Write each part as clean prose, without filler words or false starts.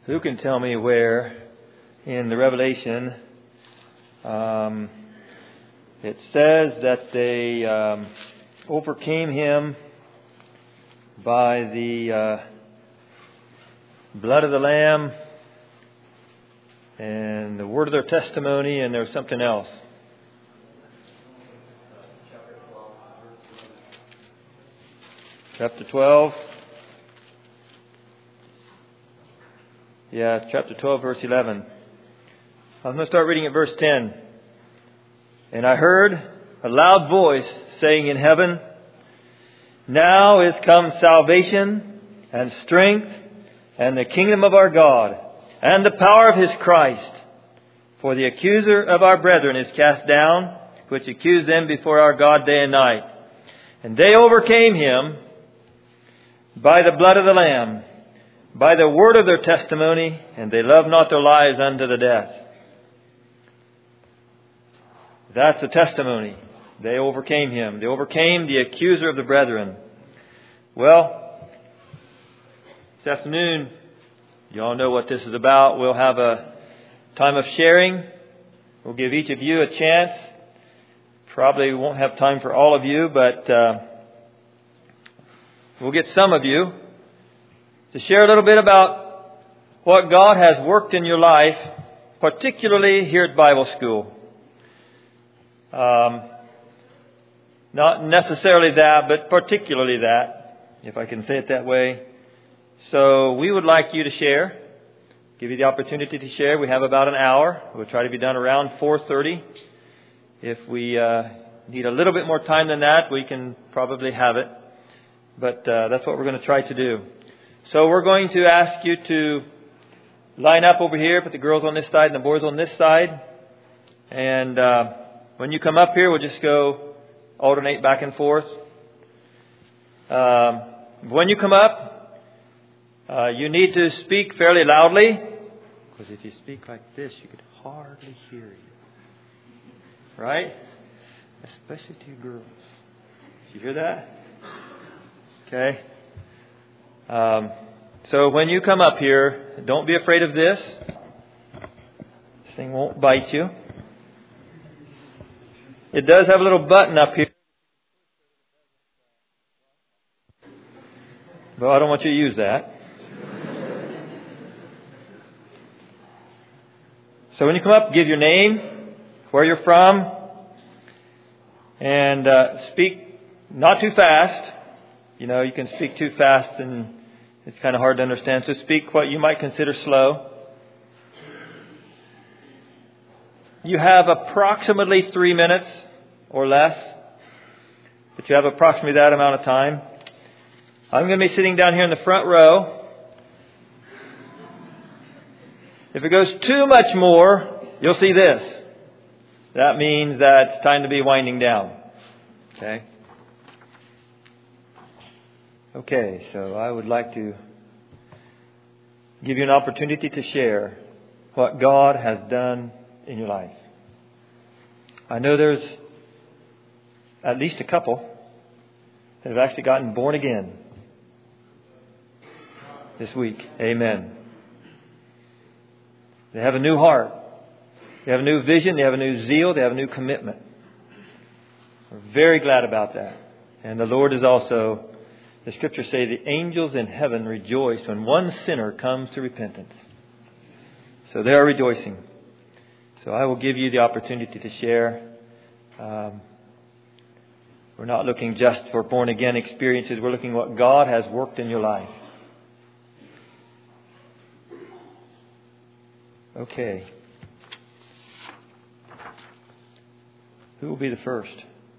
Who can tell me where in the Revelation it says that they overcame him by the blood of the Lamb and the word of their testimony, and there was something else. Chapter 12. Yeah, chapter 12, verse 11. I'm going to start reading at verse 10. And I heard a loud voice saying in heaven, "Now is come salvation and strength and the kingdom of our God and the power of His Christ. For the accuser of our brethren is cast down, which accused them before our God day and night. And they overcame him by the blood of the Lamb, by the word of their testimony, and they loved not their lives unto the death." That's the testimony. They overcame him. They overcame the accuser of the brethren. Well, this afternoon, you all know what this is about. We'll have a time of sharing. We'll give each of you a chance. Probably won't have time for all of you, but we'll get some of you to share a little bit about what God has worked in your life, particularly here at Bible school. Not necessarily that, but particularly that, if I can say it that way. So we would like you to share, give you the opportunity to share. We have about an hour. We'll try to be done around 4:30. If we need a little bit more time than that, we can probably have it. But that's what we're going to try to do. So we're going to ask you to line up over here, put the girls on this side and the boys on this side. And when you come up here, we'll just go alternate back and forth. When you come up, you need to speak fairly loudly. Because if you speak like this, you could hardly hear you. Right? Especially to you girls. Did you hear that? Okay. So when you come up here, don't be afraid of this. This thing won't bite you. It does have a little button up here. But I don't want you to use that. So when you come up, give your name, where you're from, and speak not too fast. You know, you can speak too fast and it's kind of hard to understand. So speak what you might consider slow. You have approximately 3 minutes or less, but you have approximately that amount of time. I'm going to be sitting down here in the front row. If it goes too much more, you'll see this. That means that it's time to be winding down. Okay? Okay, so I would like to give you an opportunity to share what God has done in your life. I know there's at least a couple that have actually gotten born again this week. Amen. They have a new heart. They have a new vision. They have a new zeal. They have a new commitment. We're very glad about that. And the Lord is also, the Scriptures say, the angels in heaven rejoice when one sinner comes to repentance. So they are rejoicing. So I will give you the opportunity to share. We're not looking just for born again experiences. We're looking at what God has worked in your life. Okay. Who will be the first?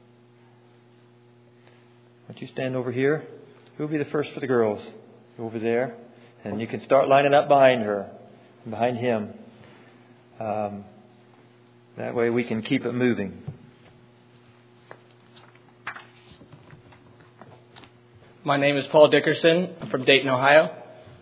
Why don't you stand over here? Who will be the first for the girls? Over there. And you can start lining up behind her and behind him. That way we can keep it moving. My name is Paul Dickerson. I'm from Dayton, Ohio.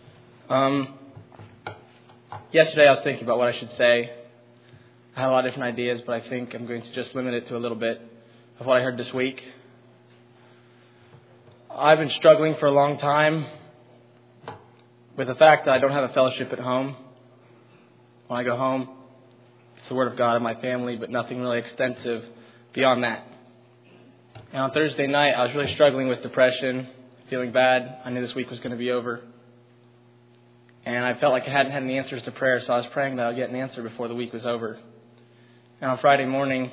Yesterday I was thinking about what I should say. I had a lot of different ideas, but I think I'm going to just limit it to a little bit of what I heard this week. I've been struggling for a long time with the fact that I don't have a fellowship at home. When I go home, it's the Word of God and my family, but nothing really extensive beyond that. And on Thursday night, I was really struggling with depression, feeling bad. I knew this week was going to be over. And I felt like I hadn't had any answers to prayer, so I was praying that I'll get an answer before the week was over. And on Friday morning,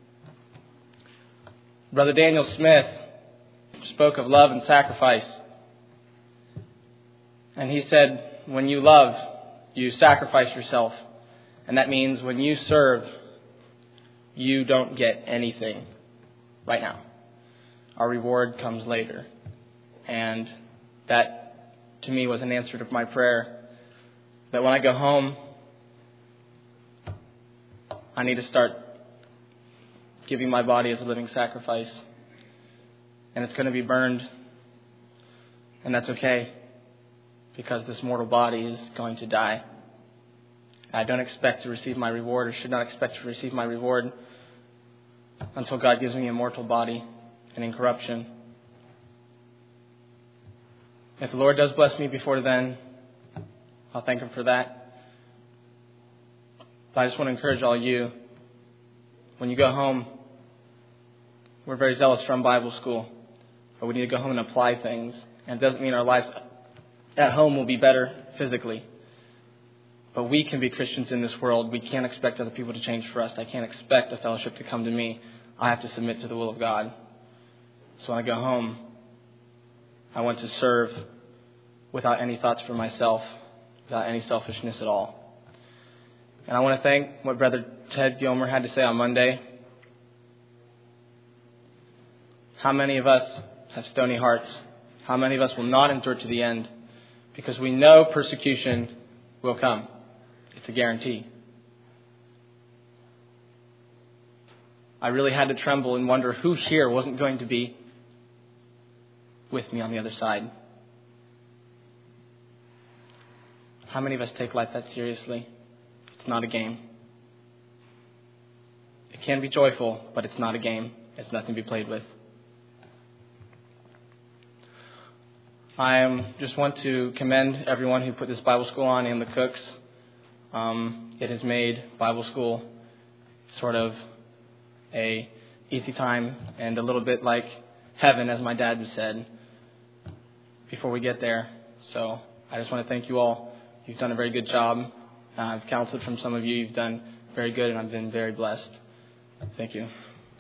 Brother Daniel Smith spoke of love and sacrifice. And he said, when you love, you sacrifice yourself. And that means when you serve, you don't get anything right now. Our reward comes later. And that, to me, was an answer to my prayer. That when I go home, I need to start giving my body as a living sacrifice. And it's going to be burned. And that's okay. Because this mortal body is going to die. I don't expect to receive my reward, or should not expect to receive my reward until God gives me a mortal body and incorruption. If the Lord does bless me before then, I'll thank Him for that. But I just want to encourage all you, when you go home, we're very zealous from Bible school, but we need to go home and apply things. And it doesn't mean our lives at home will be better physically. But we can be Christians in this world. We can't expect other people to change for us. I can't expect a fellowship to come to me. I have to submit to the will of God. So when I go home, I want to serve without any thoughts for myself, without any selfishness at all. And I want to thank what Brother Ted Gilmer had to say on Monday. How many of us have stony hearts? How many of us will not endure to the end? Because we know persecution will come. It's a guarantee. I really had to tremble and wonder who here wasn't going to be with me on the other side. How many of us take life that seriously? It's not a game. It can be joyful, but it's not a game. It's nothing to be played with. I just want to commend everyone who put this Bible school on and the cooks. It has made Bible school sort of a easy time and a little bit like heaven, as my dad said, before we get there. So I just want to thank you all. You've done a very good job. I've counseled from some of you. You've done very good, and I've been very blessed. Thank you.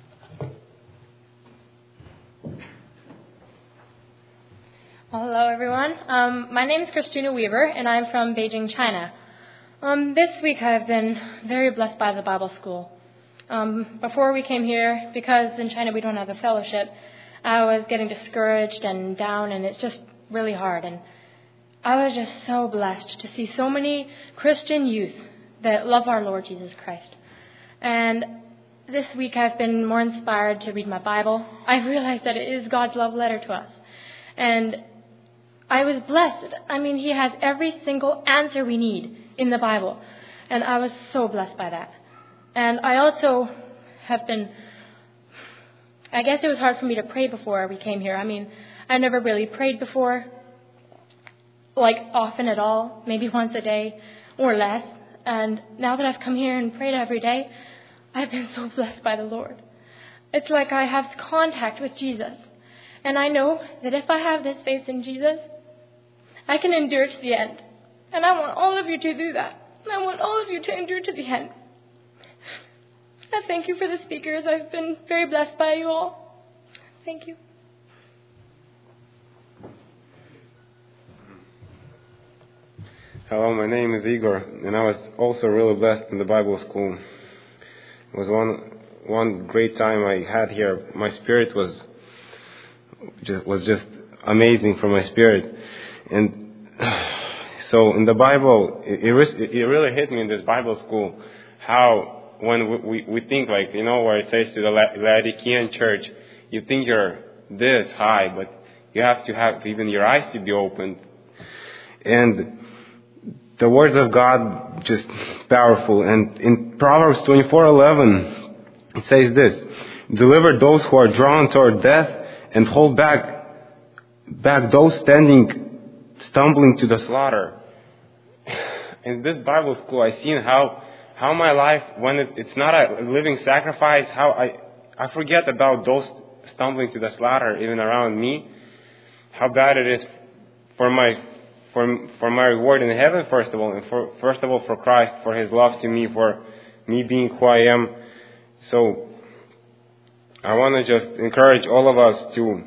Hello, everyone. My name is Christina Weaver, and I'm from Beijing, China. This week I've been very blessed by the Bible school. Before we came here, because in China we don't have a fellowship, I was getting discouraged and down, and it's just really hard. And I was just so blessed to see so many Christian youth that love our Lord Jesus Christ. And this week I've been more inspired to read my Bible. I realized that it is God's love letter to us. And I was blessed. I mean, He has every single answer we need in the Bible. And I was so blessed by that. And I also have been, I guess it was hard for me to pray before we came here. I mean, I never really prayed before, like often at all, maybe once a day or less. And now that I've come here and prayed every day, I've been so blessed by the Lord. It's like I have contact with Jesus. And I know that if I have this faith in Jesus, I can endure to the end. And I want all of you to do that. I want all of you to endure to the end. I thank you for the speakers. I've been very blessed by you all. Thank you. Hello, my name is Igor, and I was also really blessed in the Bible school. It was one great time I had here. My spirit was just amazing for my spirit. And so in the Bible, it really hit me in this Bible school how when we think, like, you know, where it says to the Laodicean church, you think you're this high, but you have to have even your eyes to be opened. And the words of God just powerful. And in Proverbs 24:11, it says this: deliver those who are drawn toward death and hold back those stumbling to the slaughter. In this Bible school, I seen how my life, when it's not a living sacrifice, how I forget about those stumbling to the slaughter even around me. How bad it is for my reward in heaven, first of all, and first of all for Christ, for His love to me, for me being who I am. So I want to just encourage all of us to.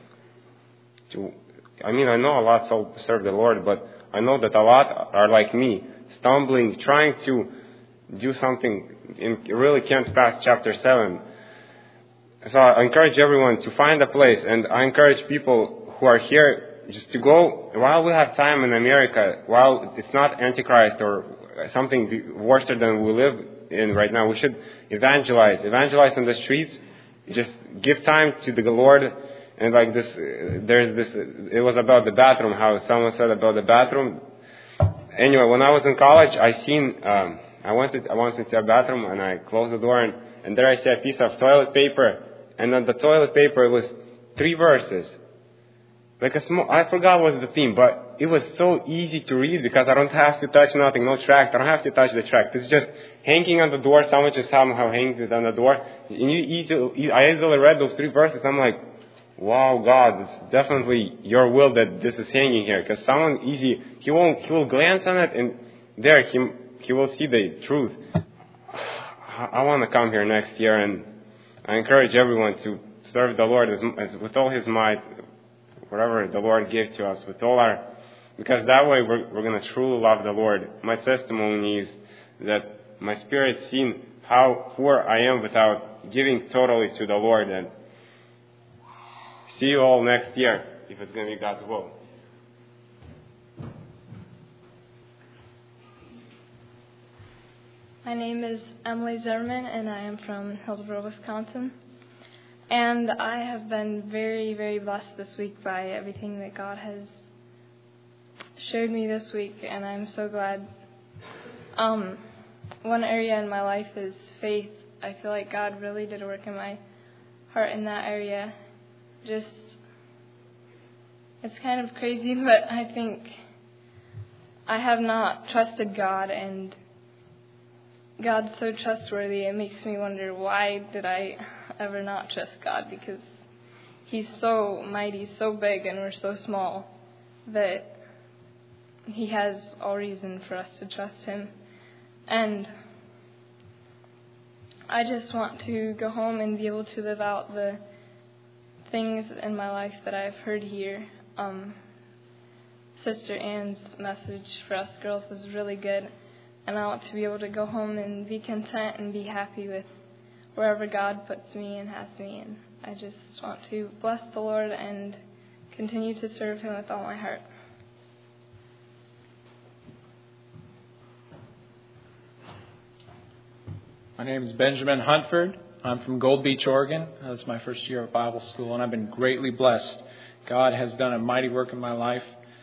I mean, I know a lot serve the Lord, but I know that a lot are like me, stumbling, trying to do something, and really can't pass chapter 7. So I encourage everyone to find a place, and I encourage people who are here just to go while we have time in America, while it's not Antichrist or something worse than we live in right now. We should evangelize on the streets, just give time to the Lord. And like this, there's this, it was about the bathroom, how someone said about the bathroom. Anyway, when I was in college, I went into a bathroom and I closed the door and there I saw a piece of toilet paper, and on the toilet paper it was 3 verses. Like I forgot what was the theme, but it was so easy to read because I don't have to touch nothing, no tract. I don't have to touch the tract. It's just hanging on the door. Someone just somehow hangs it on the door. And I easily read those 3 verses. I'm like, wow, God, it's definitely your will that this is hanging here. Because someone he will glance on it and there he will see the truth. I want to come here next year, and I encourage everyone to serve the Lord as with all His might, whatever the Lord gave to us, with all because that way we're going to truly love the Lord. My testimony is that my spirit's seen how poor I am without giving totally to the Lord. And see you all next year, if it's going to be God's will. My name is Emily Zimmerman, and I am from Hillsboro, Wisconsin. And I have been very, very blessed this week by everything that God has showed me this week, and I'm so glad. One area in my life is faith. I feel like God really did work in my heart in that area. It's kind of crazy, but I think I have not trusted God, and God's so trustworthy, it makes me wonder, why did I ever not trust God? Because He's so mighty, so big, and we're so small that He has all reason for us to trust Him. And I just want to go home and be able to live out the things in my life that I've heard here. Sister Ann's message for us girls was really good. And I want to be able to go home and be content and be happy with wherever God puts me and has me. And I just want to bless the Lord and continue to serve Him with all my heart. My name is Benjamin Huntford. I'm from Gold Beach, Oregon. That's my first year of Bible school, and I've been greatly blessed. God has done a mighty work in my life.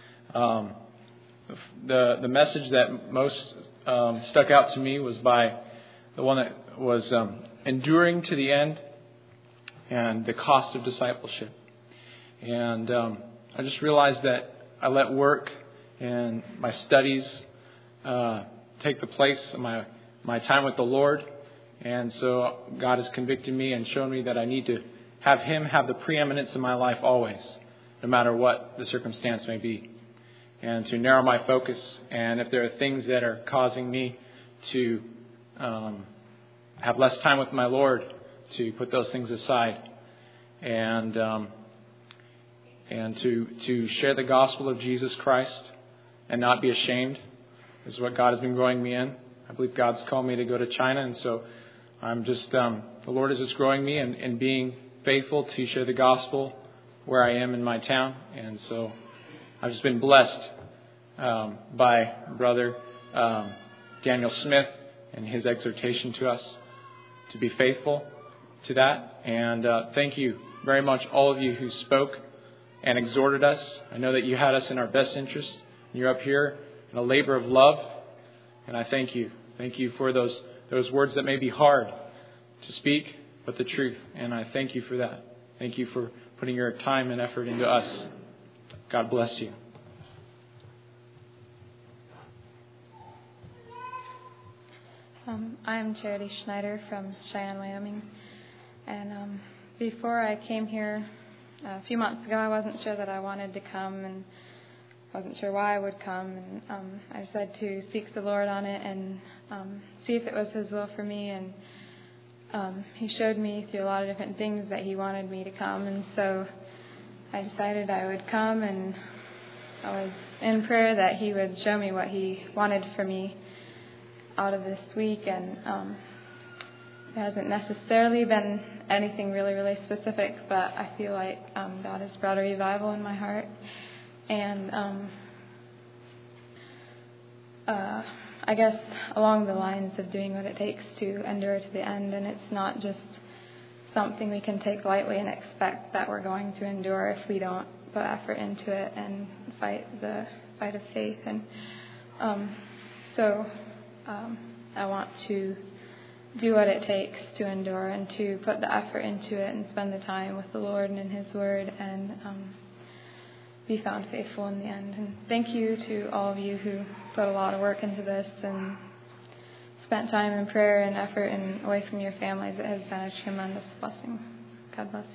The message that most stuck out to me was by the one that was enduring to the end and the cost of discipleship. And I just realized that I let work and my studies take the place of my time with the Lord. And so God has convicted me and shown me that I need to have Him have the preeminence in my life always, no matter what the circumstance may be. And to narrow my focus, and if there are things that are causing me to have less time with my Lord, to put those things aside, and to share the gospel of Jesus Christ and not be ashamed is what God has been growing me in. I believe God's called me to go to China, and so I'm just the Lord is just growing me in being faithful to share the gospel where I am in my town, and so I've just been blessed by Brother Daniel Smith and his exhortation to us to be faithful to that. And thank you very much, all of you who spoke and exhorted us. I know that you had us in our best interest. You're up here in a labor of love, and I thank you. Thank you for those words that may be hard to speak, but the truth. And I thank you for that. Thank you for putting your time and effort into us. God bless you. I'm Charity Schneider from Cheyenne, Wyoming. And before I came here a few months ago, I wasn't sure that I wanted to come, and wasn't sure why I would come. And I decided to seek the Lord on it and see if it was His will for me. And He showed me through a lot of different things that He wanted me to come. And so I decided I would come, and I was in prayer that He would show me what He wanted for me out of this week. And it hasn't necessarily been anything really specific, but I feel like God has brought a revival in my heart. And I guess along the lines of doing what it takes to endure to the end. And it's not just something we can take lightly and expect that we're going to endure if we don't put effort into it and fight the fight of faith. And so I want to do what it takes to endure and to put the effort into it and spend the time with the Lord and in His Word, and be found faithful in the end. And thank you to all of you who put a lot of work into this and spent time in prayer and effort and away from your families. It has been a tremendous blessing. God bless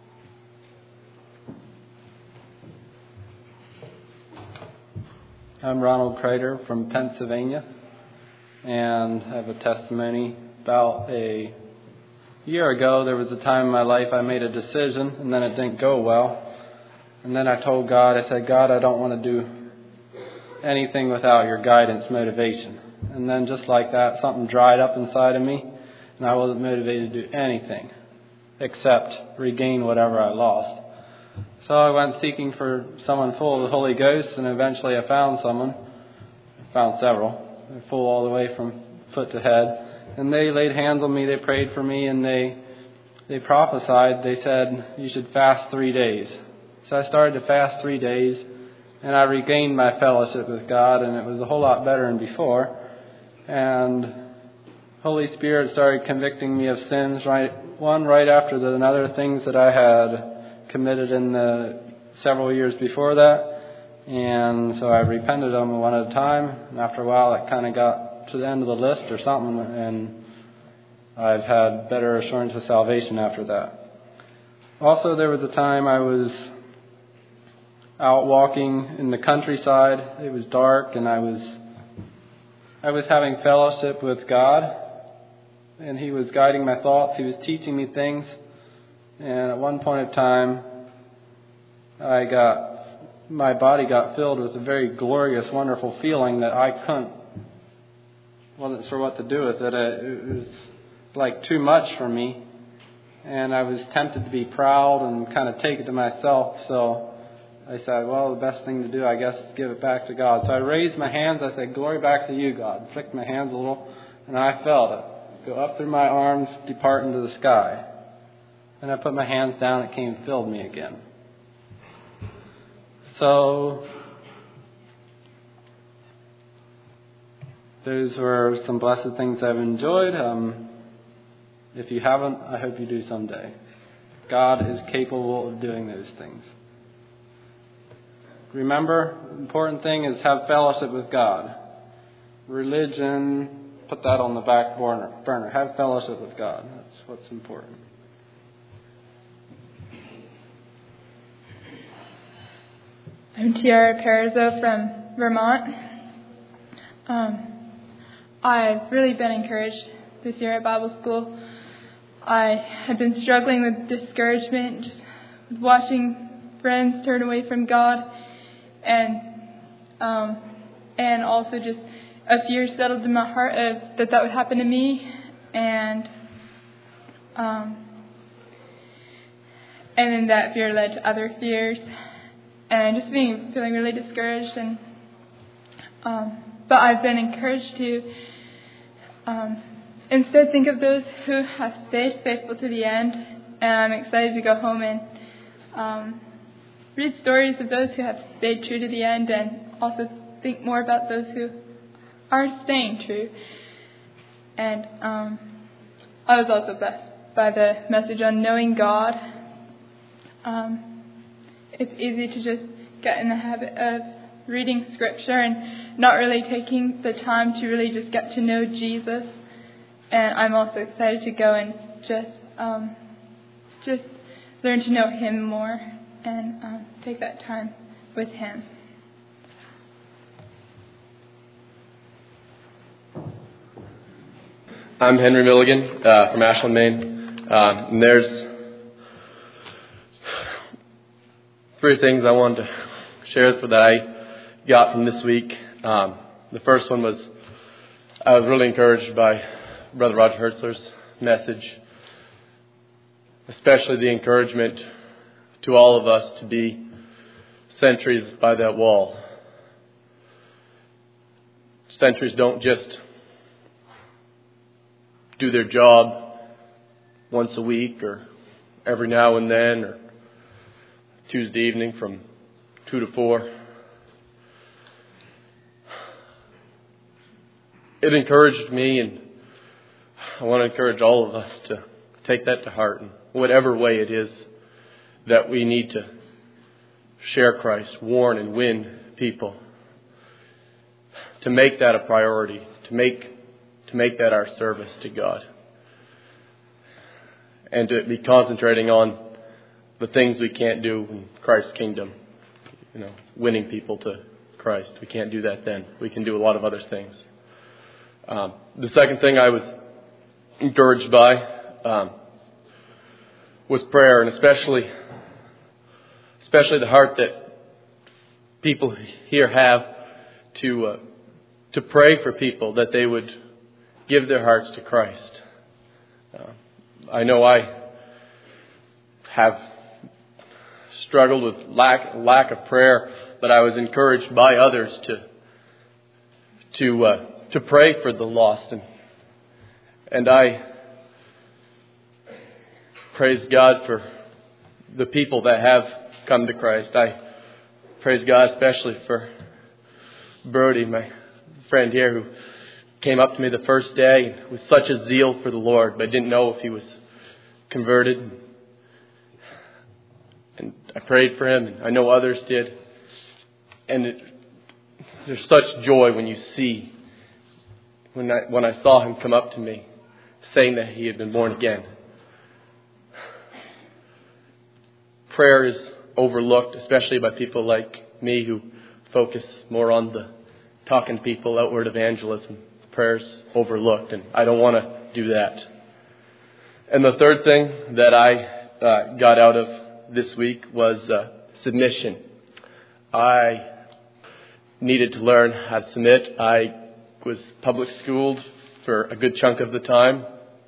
you. I'm Ronald Crater from Pennsylvania, and I have a testimony. About a year ago, there was a time in my life I made a decision, and then it didn't go well. And then I told God, I said, God, I don't want to do anything without your guidance, motivation. And then just like that, something dried up inside of me, and I wasn't motivated to do anything except regain whatever I lost. So I went seeking for someone full of the Holy Ghost, and eventually I found someone. I found several. They're full all the way from foot to head. And they laid hands on me, they prayed for me, and they prophesied. They said, you should fast 3 days. So I started to fast 3 days, and I regained my fellowship with God, and it was a whole lot better than before. And Holy Spirit started convicting me of sins, one right after another, things that I had committed in the several years before that. And so I repented of them one at a time, and after a while it kind of got to the end of the list or something, and I've had better assurance of salvation after that. Also, there was a time I was out walking in the countryside. It was dark, and I was having fellowship with God, and He was guiding my thoughts. He was teaching me things, and at one point of time, my body got filled with a very glorious, wonderful feeling that I wasn't sure what to do with it. It was like too much for me, and I was tempted to be proud and kind of take it to myself. So I said, well, the best thing to do, I guess, is give it back to God. So I raised my hands. I said, glory back to you, God. Flicked my hands a little, and I felt it go up through my arms, depart into the sky. And I put my hands down. It came and filled me again. So those were some blessed things I've enjoyed. If you haven't, I hope you do someday. God is capable of doing those things. Remember, the important thing is have fellowship with God. Religion, put that on the back burner. Have fellowship with God. That's what's important. I'm Tiara Perizzo from Vermont. I've really been encouraged this year at Bible school. I had been struggling with discouragement, just watching friends turn away from God, and also just a fear settled in my heart of that would happen to me, and then that fear led to other fears, and just feeling really discouraged. And but I've been encouraged to instead think of those who have stayed faithful to the end, and I'm excited to go home and read stories of those who have stayed true to the end, and also think more about those who are staying true. And I was also blessed by the message on knowing God. It's easy to just get in the habit of reading Scripture and not really taking the time to really just get to know Jesus. And I'm also excited to go and just learn to know Him more and take that time with Him. I'm Henry Milligan from Ashland, Maine. And there's 3 things I wanted to share that I got from this week. The first one was I was really encouraged by Brother Roger Hertzler's message, especially the encouragement to all of us to be sentries by that wall. Sentries don't just do their job once a week or every now and then or Tuesday evening from 2 to 4. It encouraged me, and I want to encourage all of us to take that to heart in whatever way it is that we need to share Christ, warn and win people, to make that a priority, to make that our service to God, and to be concentrating on the things we can't do in Christ's kingdom, winning people to Christ. We can't do that then. We can do a lot of other things. The second thing I was encouraged by was prayer, and especially the heart that people here have to pray for people, that they would give their hearts to Christ. I know I have struggled with lack of prayer, but I was encouraged by others to pray for the lost, and I praise God for the people that have come to Christ. I praise God especially for Brody, my friend here, who came up to me the first day with such a zeal for the Lord, but didn't know if he was converted. And I prayed for him, and I know others did. And there's such joy when you see, when I saw him come up to me, saying that he had been born again. Prayer is overlooked, especially by people like me who focus more on the talking to people, outward evangelism. Prayer's overlooked, and I don't want to do that. And the third thing that I got out of this week was submission. I needed to learn how to submit. I was public schooled for a good chunk of the time.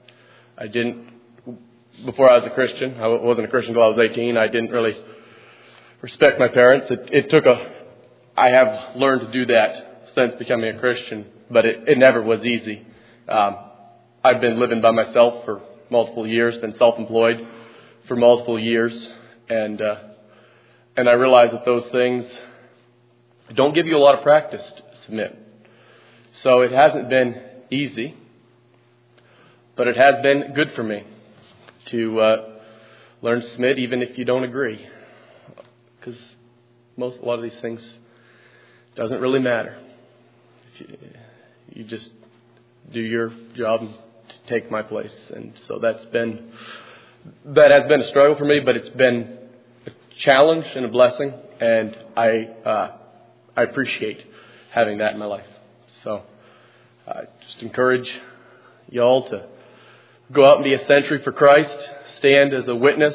Before I was a Christian, I wasn't a Christian until I was 18. I didn't really respect my parents. I have learned to do that since becoming a Christian, but it never was easy. I've been living by myself for multiple years, been self-employed for multiple years, and I realize that those things don't give you a lot of practice to submit. So it hasn't been easy, but it has been good for me to learn to submit, even if you don't agree, because a lot of these things doesn't really matter. You just do your job and take my place. And so that has been a struggle for me, but it's been a challenge and a blessing, and I appreciate having that in my life. So I just encourage y'all to go out and be a sentry for Christ, stand as a witness,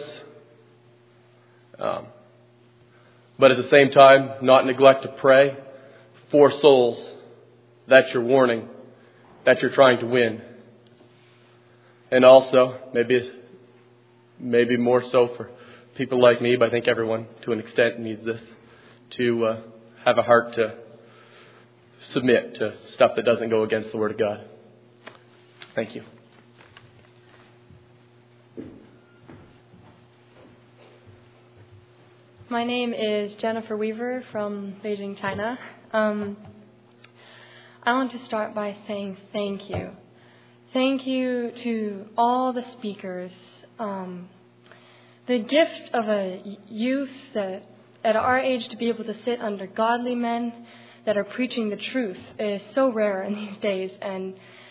but at the same time not neglect to pray for souls that you're warning, that you're trying to win. And also, maybe more so for people like me, but I think everyone to an extent needs this, to have a heart to submit to stuff that doesn't go against the Word of God. Thank you. My name is Jennifer Weaver from Beijing, China. I want to start by saying thank you. Thank you to all the speakers. The gift of a youth that at our age to be able to sit under godly men that are preaching the truth is so rare in these days. And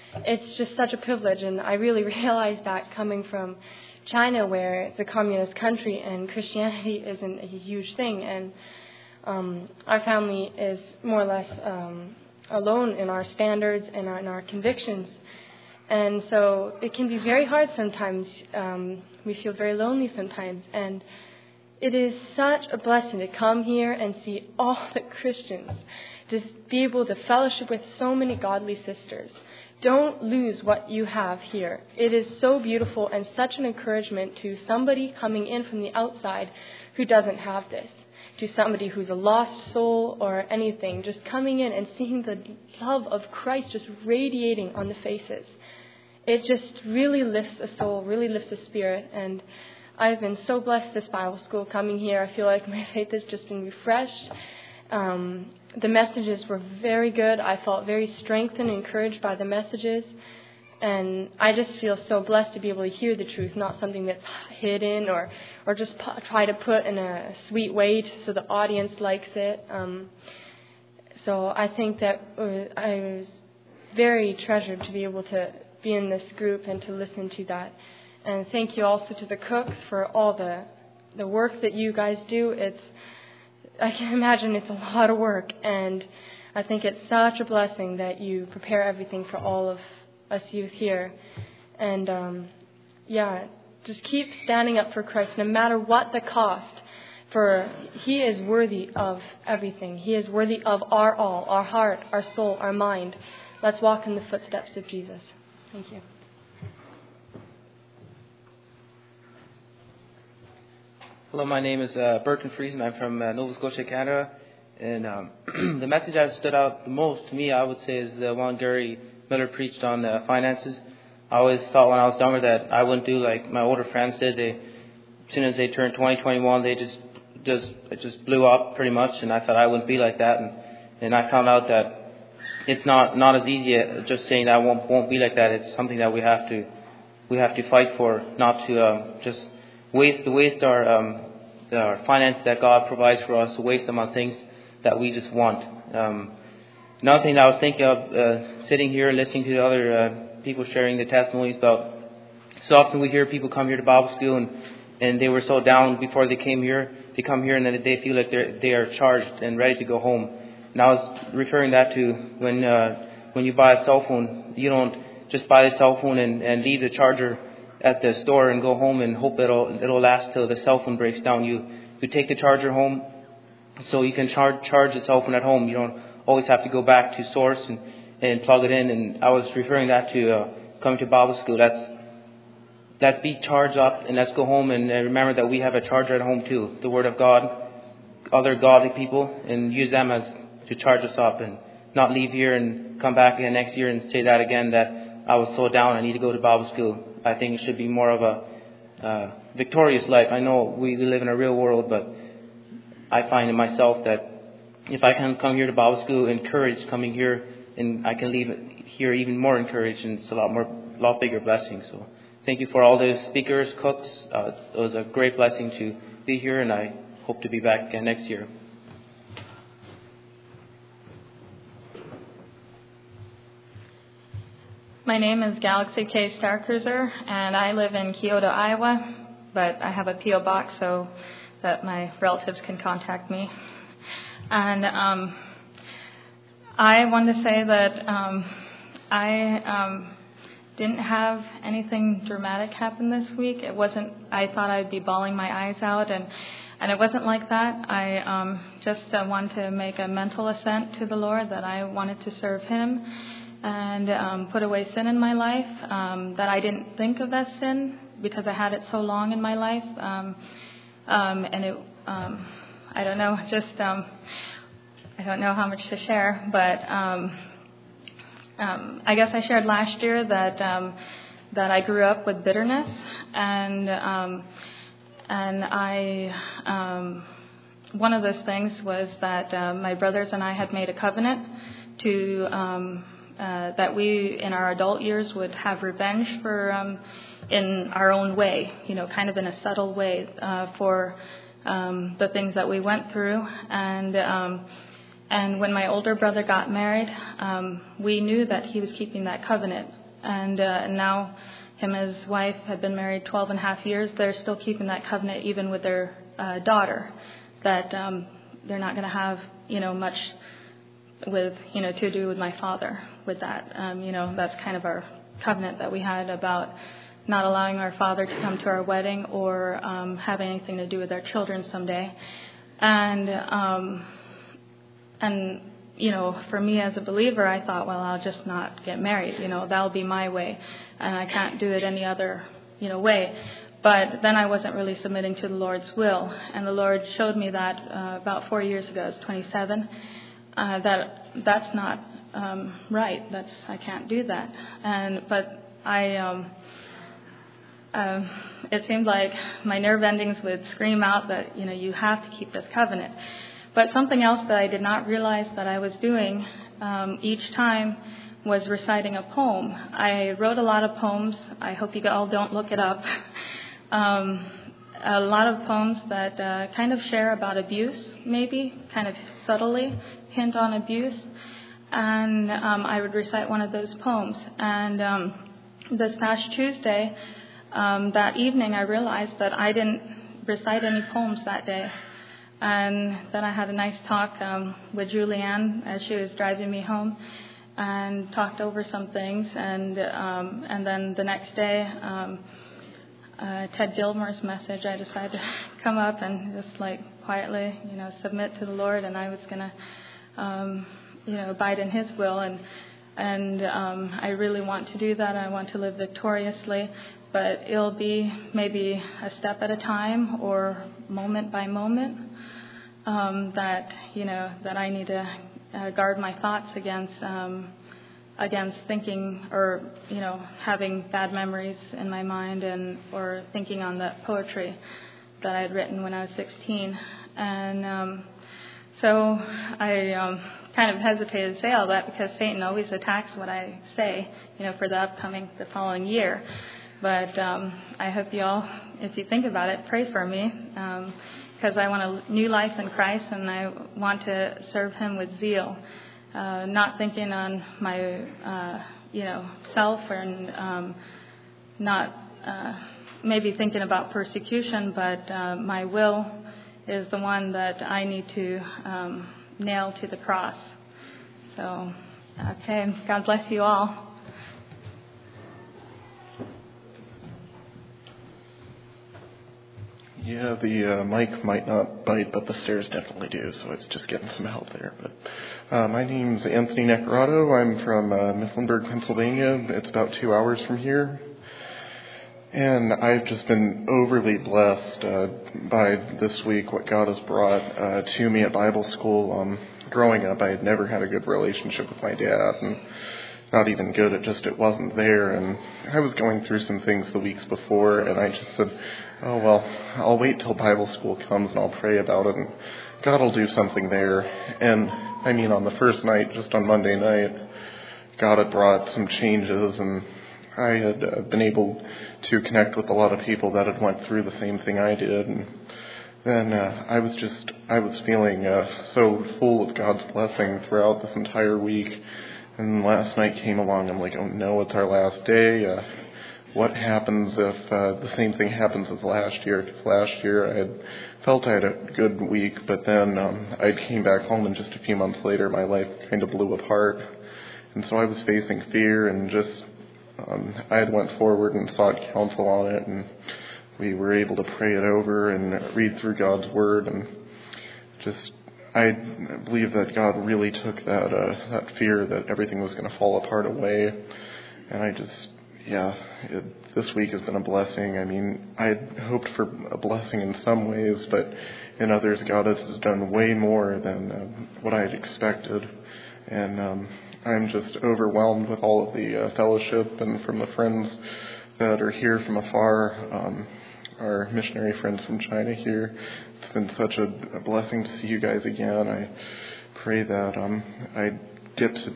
it's just such a privilege. And I really realized that coming from China, where it's a communist country and Christianity isn't a huge thing. And our family is more or less alone in our standards and in our convictions. And so it can be very hard sometimes. We feel very lonely sometimes. And it is such a blessing to come here and see all the Christians, to be able to fellowship with so many godly sisters. Don't lose what you have here. It is so beautiful and such an encouragement to somebody coming in from the outside who doesn't have this, to somebody who's a lost soul or anything, just coming in and seeing the love of Christ just radiating on the faces. It just really lifts the soul, really lifts the spirit. And I've been so blessed this Bible school coming here. I feel like my faith has just been refreshed. The messages were very good. I felt very strengthened and encouraged by the messages. And I just feel so blessed to be able to hear the truth, not something that's hidden or just try to put in a sweet way so the audience likes it. So I think that I was very treasured to be able to be in this group and to listen to that. And thank you also to the cooks for all the work that you guys do. I can imagine it's a lot of work, and I think it's such a blessing that you prepare everything for all of us youth here. And just keep standing up for Christ no matter what the cost, for He is worthy of everything. He is worthy of our all, our heart, our soul, our mind. Let's walk in the footsteps of Jesus. Thank you. Hello, my name is Burton Friesen. I'm from Nova Scotia, Canada. And the message that stood out the most to me, I would say, is the one Gary Miller preached on finances. I always thought when I was younger that I wouldn't do like my older friends did. As soon as they turned 20, 21, they just blew up pretty much. And I thought I wouldn't be like that. And I found out that it's not as easy just saying that I won't be like that. It's something that we have to fight for, not to just waste our finances that God provides for us, to waste them on things that we just want. Another thing that I was thinking of, sitting here listening to the other people sharing the testimonies about, so often we hear people come here to Bible school and they were so down before they came here. They come here and then they feel like they are charged and ready to go home. And I was referring that to when you buy a cell phone, you don't just buy the cell phone and leave the charger at the store and go home and hope it'll last till the cell phone breaks down. You take the charger home so you can charge the cell phone at home. You don't always have to go back to source and plug it in. And I was referring that to coming to Bible school. Let's be charged up and let's go home and remember that we have a charger at home too, the Word of God, other godly people, and use them as to charge us up, and not leave here and come back again next year and say that again, that I was so down, I need to go to Bible school. I think it should be more of a victorious life. I know we live in a real world, but I find in myself that if I can come here to Bible school encouraged coming here, and I can leave here even more encouraged, and it's a lot bigger blessing. So thank you for all the speakers, cooks. It was a great blessing to be here, and I hope to be back again next year. My name is Galaxy K Star Cruiser, and I live in Kyoto, Iowa, but I have a P.O. box so that my relatives can contact me. And I want to say that I didn't have anything dramatic happen this week. I thought I'd be bawling my eyes out, and it wasn't like that. I just wanted to make a mental assent to the Lord that I wanted to serve Him and put away sin in my life that I didn't think of as sin because I had it so long in my life. I don't know, I don't know how much to share, but I guess I shared last year that I grew up with bitterness, and I one of those things was that my brothers and I had made a covenant to that we, in our adult years, would have revenge for, in our own way, kind of in a subtle way, for the things that we went through. And when my older brother got married, we knew that he was keeping that covenant And now him and his wife have been married 12 and a half years. They're still keeping that covenant even with their daughter, that they're not going to have, much with, to do with my father with that. That's kind of our covenant that we had about not allowing our father to come to our wedding or have anything to do with our children someday. And for me as a believer, I thought, well, I'll just not get married. That'll be my way, and I can't do it any other, way. But then I wasn't really submitting to the Lord's will, and the Lord showed me that about 4 years ago. I was 27. That's not right. I can't do that. But it seemed like my nerve endings would scream out that you have to keep this covenant. But something else that I did not realize that I was doing each time was reciting a poem. I wrote a lot of poems. I hope you all don't look it up. A lot of poems that kind of share about abuse, maybe, kind of subtly hint on abuse. And I would recite one of those poems. And this past Tuesday, that evening, I realized that I didn't recite any poems that day. And then I had a nice talk with Julianne as she was driving me home, and talked over some things. And then the next day, Ted Gilmore's message, I decided to come up and just quietly, submit to the Lord, and I was going to, abide in His will. And I really want to do that. I want to live victoriously, but it'll be maybe a step at a time or moment by moment. That I need to guard my thoughts against thinking or having bad memories in my mind or thinking on that poetry that I had written when I was 16. And so I kind of hesitated to say all that because Satan always attacks what I say, for the following year. But I hope you all, if you think about it, pray for me. Because I want a new life in Christ, and I want to serve Him with zeal, not thinking on my, self, and not maybe thinking about persecution, but my will is the one that I need to nail to the cross. So, okay, God bless you all. Yeah, the mic might not bite, but the stairs definitely do, so it's just getting some help there. But my name's Anthony Necrorato. I'm from Mifflinburg, Pennsylvania. It's about 2 hours from here. And I've just been overly blessed by this week, what God has brought to me at Bible school. Growing up, I had never had a good relationship with my dad, and not even good, it wasn't there. And I was going through some things the weeks before, and I just said, oh, well, I'll wait till Bible school comes and I'll pray about it, and God will do something there. And I mean, on the first night, just on Monday night, God had brought some changes, and I had been able to connect with a lot of people that had went through the same thing I did. And then I was feeling so full of God's blessing throughout this entire week. And last night came along, I'm like, oh no, it's our last day. What happens if the same thing happens as last year? Because last year I had felt I had a good week, but then I came back home, and just a few months later my life kind of blew apart. And so I was facing fear, and just I had went forward and sought counsel on it, and we were able to pray it over and read through God's Word, and just I believe that God really took that fear that everything was going to fall apart away. And I just, this week has been a blessing. I mean, I had hoped for a blessing in some ways, but in others, God has done way more than what I had expected. And I'm just overwhelmed with all of the fellowship and from the friends that are here from afar. Our missionary friends from China here. It's been such a blessing to see you guys again. I pray that I get to,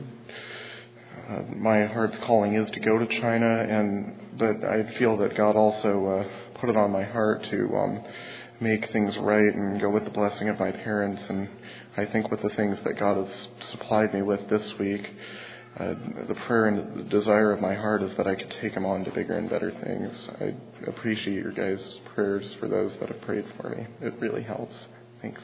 my heart's calling is to go to China, but I feel that God also put it on my heart to make things right and go with the blessing of my parents. And I think with the things that God has supplied me with this week, the prayer and the desire of my heart is that I could take him on to bigger and better things. I appreciate your guys' prayers for those that have prayed for me. It really helps. Thanks.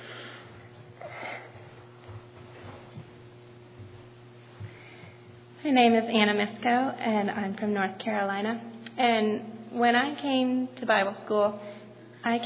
My name is Anna Misko, and I'm from North Carolina. And when I came to Bible school, I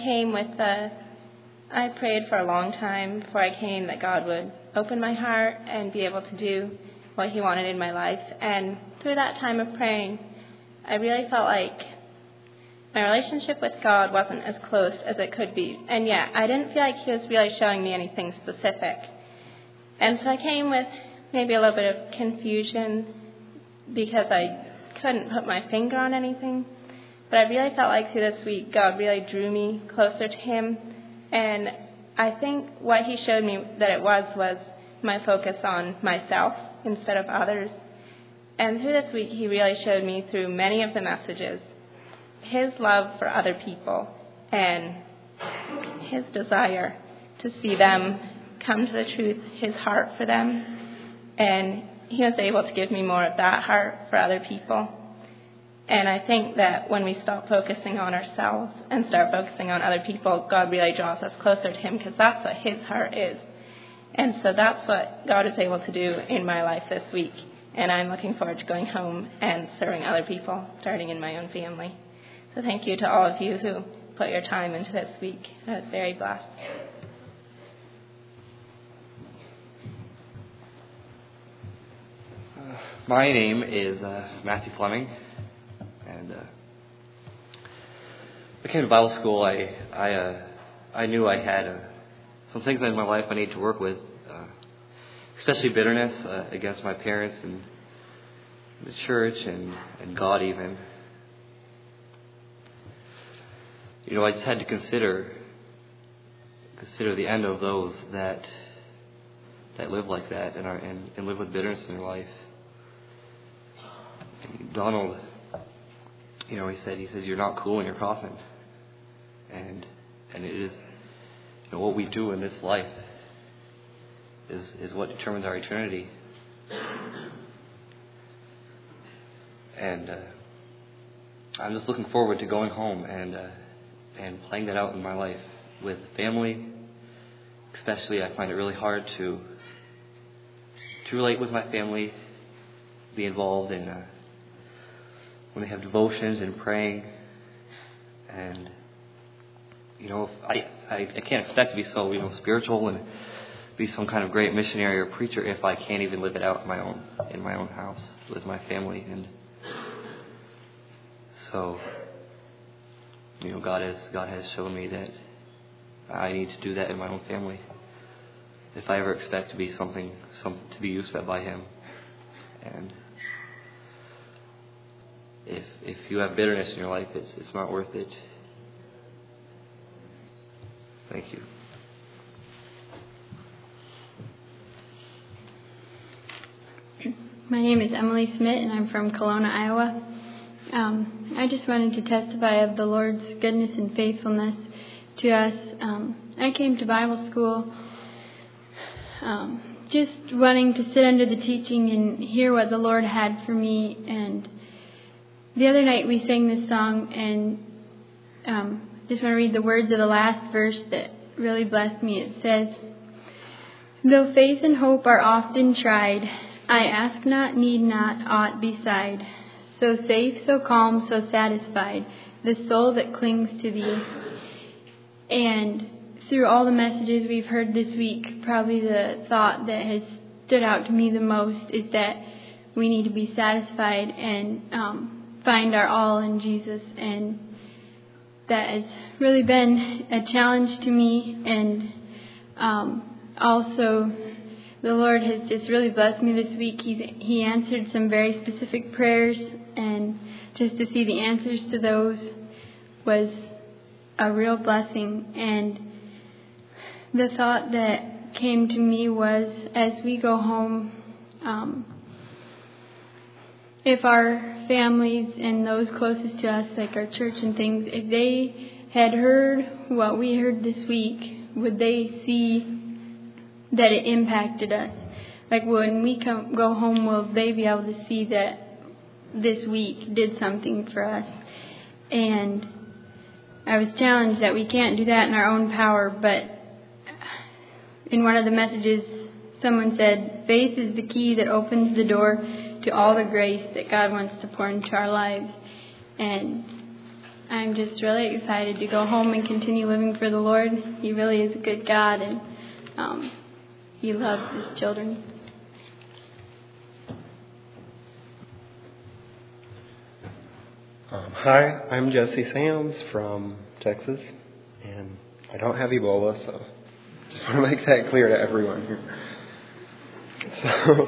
prayed for a long time before I came that God would open my heart and be able to do what he wanted in my life. And through that time of praying, I really felt like my relationship with God wasn't as close as it could be. And yet, I didn't feel like he was really showing me anything specific. And so I came with maybe a little bit of confusion because I couldn't put my finger on anything. But I really felt like through this week, God really drew me closer to him. And I think what he showed me that it was my focus on myself instead of others. And through this week, he really showed me through many of the messages his love for other people and his desire to see them come to the truth, his heart for them. And he was able to give me more of that heart for other people. And I think that when we stop focusing on ourselves and start focusing on other people, God really draws us closer to him, because that's what his heart is. And so that's what God is able to do in my life this week. And I'm looking forward to going home and serving other people, starting in my own family. So thank you to all of you who put your time into this week. I was very blessed. My name is Matthew Fleming, and I came to Bible school. I knew I had some things in my life I need to work with, especially bitterness against my parents and the church and God even. You know, I just had to consider the end of those that live like that and live with bitterness in their life. And Donald, you know, he said, you're not cool in your coffin, and it is, you know, what we do in this life is what determines our eternity. And I'm just looking forward to going home and playing that out in my life with family. Especially, I find it really hard to relate with my family, be involved in when they have devotions and praying. And you know, I can't expect to be so, you know, spiritual and be some kind of great missionary or preacher if I can't even live it out in my own house with my family. And so, you know, God has shown me that I need to do that in my own family if I ever expect to be to be used by him. And if you have bitterness in your life, it's not worth it. Thank you. My name is Emily Smith, and I'm from Kelowna, Iowa. I just wanted to testify of the Lord's goodness and faithfulness to us. I came to Bible school just wanting to sit under the teaching and hear what the Lord had for me. And the other night we sang this song, and just want to read the words of the last verse that really blessed me. It says, "Though faith and hope are often tried, I ask not, need not, aught beside. So safe, so calm, so satisfied, the soul that clings to thee." And through all the messages we've heard this week, probably the thought that has stood out to me the most is that we need to be satisfied and find our all in Jesus. And that has really been a challenge to me. And also, the Lord has just really blessed me this week. He answered some very specific prayers, and just to see the answers to those was a real blessing. And the thought that came to me was, as we go home, if our families and those closest to us, like our church and things, if they had heard what we heard this week, would they see that it impacted us? like when we go home, will they be able to see that this week did something for us? And I was challenged that we can't do that in our own power, but in one of the messages, someone said, faith is the key that opens the door to all the grace that God wants to pour into our lives. And I'm just really excited to go home and continue living for the Lord. He really is a good God, and He loves His children. Hi, I'm Jesse Sams from Texas, and I don't have Ebola, so just want to make that clear to everyone here. So,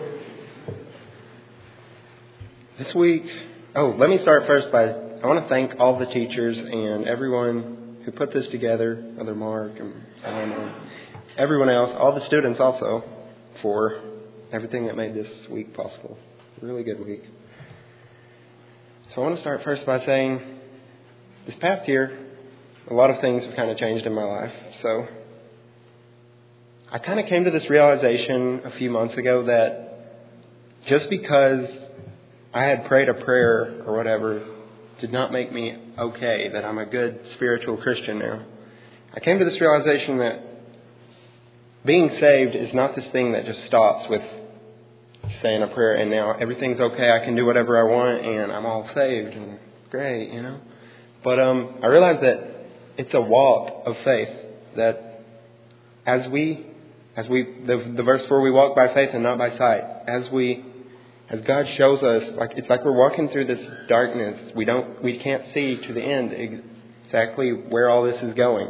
this week, let me start first by, I want to thank all the teachers and everyone who put this together, Brother Mark and everyone else, all the students also, for everything that made this week possible. A really good week. So I want to start first by saying, this past year, a lot of things have kind of changed in my life. So I kind of came to this realization a few months ago that just because I had prayed a prayer or whatever did not make me okay, that I'm a good spiritual Christian now. I came to this realization that being saved is not this thing that just stops with saying a prayer and now everything's okay, I can do whatever I want and I'm all saved and great, you know. But I realized that it's a walk of faith, that as the verse where we walk by faith and not by sight, as God shows us, it's like we're walking through this darkness. We can't see to the end exactly where all this is going.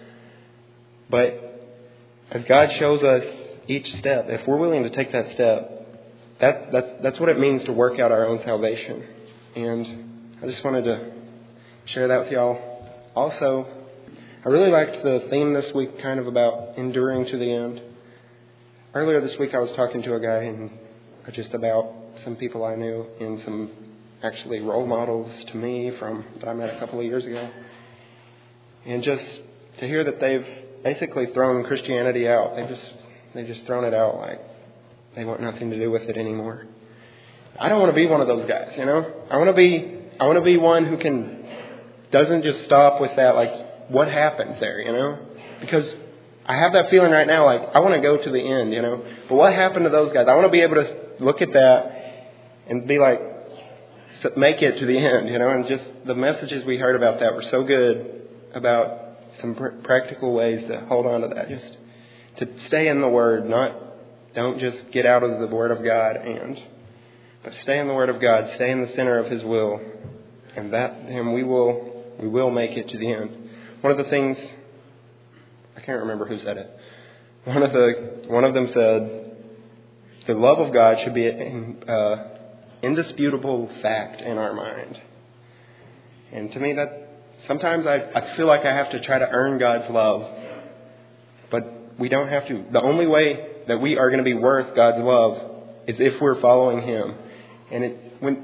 But as God shows us each step, if we're willing to take that step, that's what it means to work out our own salvation. And I just wanted to share that with y'all. Also, I really liked the theme this week, kind of about enduring to the end. Earlier this week I was talking to a guy and just about some people I knew and some actually role models to me that I met a couple of years ago. And just to hear that they've basically thrown Christianity out. They've just thrown it out, like they want nothing to do with it anymore. I don't want to be one of those guys, you know. I want to be one who doesn't just stop with that, like what happens there, you know? Because I have that feeling right now, like I want to go to the end, you know. But what happened to those guys? I want to be able to look at that and be like, make it to the end, you know. And just the messages we heard about that were so good, about some practical ways to hold on to that, just to stay in the Word, don't just get out of the Word of God, but stay in the Word of God, stay in the center of His will, and we will make it to the end. One of the things, I can't remember who said it. One of them said, the love of God should be an indisputable fact in our mind. And to me, that sometimes I feel like I have to try to earn God's love, but we don't have to. The only way that we are going to be worth God's love is if we're following Him. And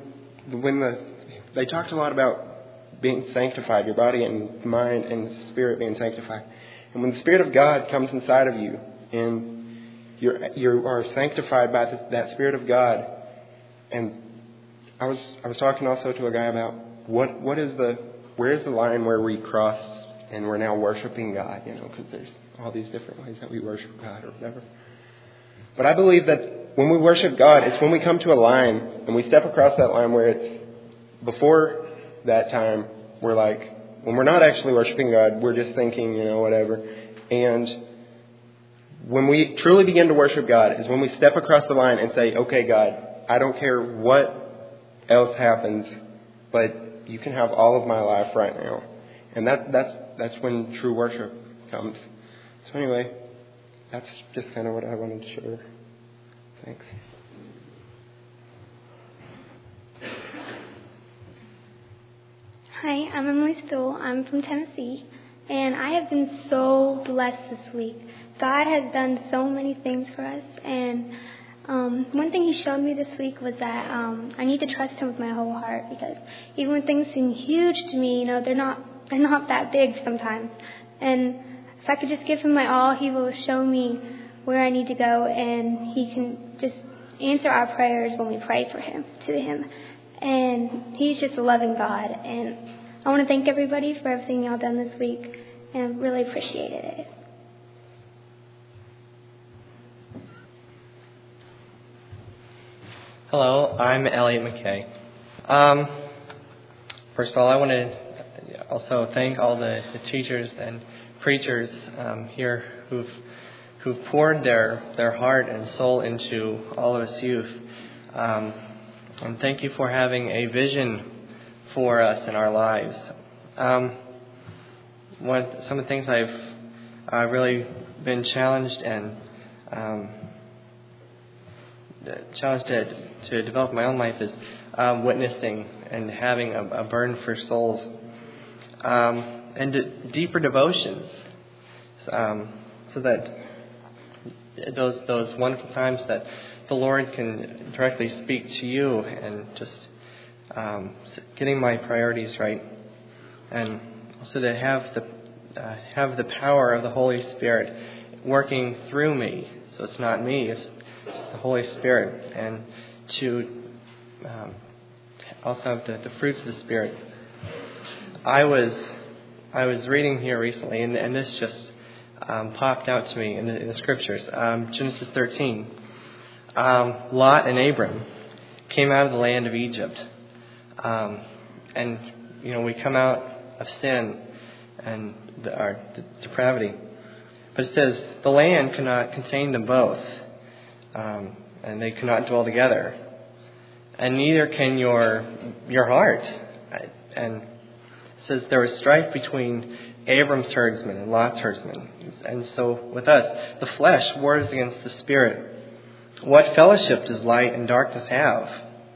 they talked a lot about being sanctified, your body and mind and spirit being sanctified. And when the Spirit of God comes inside of you and you are sanctified by that Spirit of God, and I was talking also to a guy about where is the line where we cross and we're now worshiping God, you know, because there's all these different ways that we worship God or whatever. But I believe that when we worship God, it's when we come to a line and we step across that line where it's before that time, we're like, when we're not actually worshiping God, we're just thinking, you know, whatever. And when we truly begin to worship God is when we step across the line and say, okay, God, I don't care what else happens, but you can have all of my life right now. And that's when true worship comes. So anyway, that's just kind of what I wanted to share. Thanks. Hi, I'm Emily Stoll. I'm from Tennessee, and I have been so blessed this week. God has done so many things for us, and one thing He showed me this week was that I need to trust Him with my whole heart, because even when things seem huge to me, you know, they're not that big sometimes. And if I could just give Him my all, He will show me where I need to go, and He can just answer our prayers when we pray for Him, to Him. And He's just a loving God. And I want to thank everybody for everything y'all done this week, and really appreciated it. Hello, I'm Elliot McKay. First of all, I want to also thank all the teachers and preachers here who've poured their heart and soul into all of us youth. And thank you for having a vision for us in our lives. Some of the things I've really been challenged and to develop my own life is witnessing and having a burden for souls, and deeper devotions, so that those wonderful times that the Lord can directly speak to you, and just getting my priorities right, and also to have the power of the Holy Spirit working through me. So it's not me, it's the Holy Spirit, and to also have the fruits of the Spirit. I was reading here recently, and this just popped out to me in the scriptures. Genesis 13. Lot and Abram came out of the land of Egypt, and we come out of sin and our depravity. But it says the land could not contain them both, and they could not dwell together, and neither can your heart. And it says there was strife between Abram's herdsmen and Lot's herdsmen. And so with us, the flesh wars against the Spirit. What fellowship does light and darkness have?